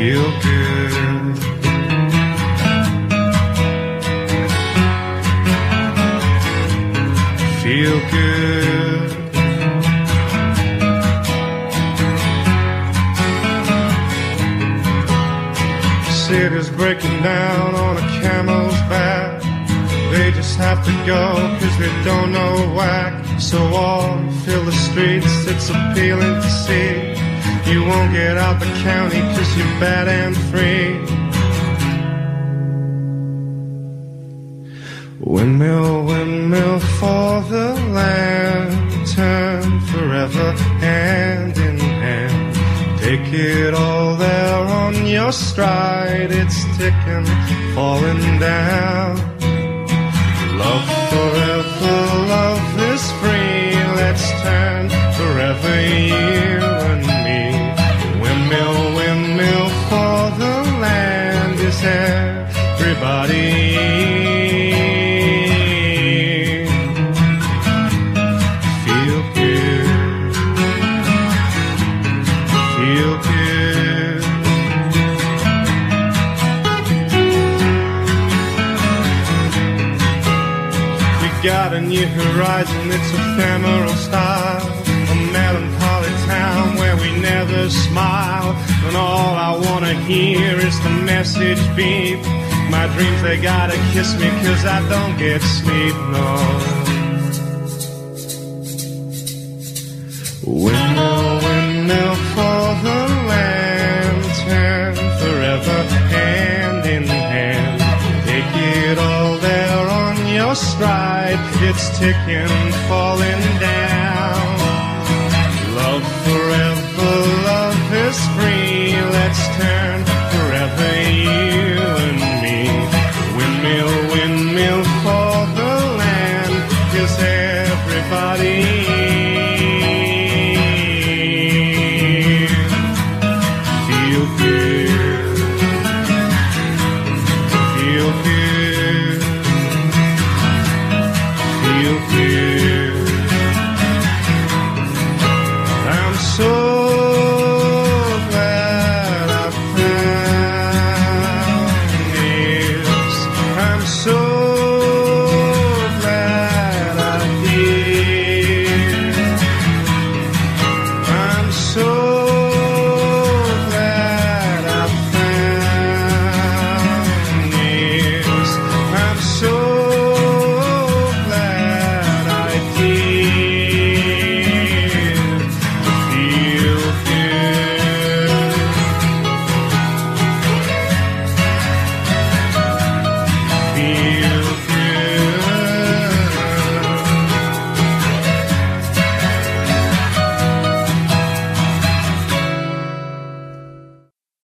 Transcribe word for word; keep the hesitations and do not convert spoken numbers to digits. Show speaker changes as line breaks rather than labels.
feel good. Feel good. City's breaking down on a camel's back. They just have to go cause they don't know whack. So all fill the streets, it's appealing to see. You won't get out the county cause you're bad and free. Windmill, windmill for the lantern, forever hand in hand. Take it all there on your stride, it's ticking, falling down. Love forever, love is free, let's turn forever you and me. Windmill, windmill for the land, is everybody? Feel good, feel good. We got a new horizon, it's ephemeral style. A melancholy town where we never smile. And all I wanna hear is the message beep. My dreams, they gotta kiss me cause I don't get sleep, no. Windmill, windmill for the lantern, forever hand in hand. Take it all there on your stride, it's ticking, falling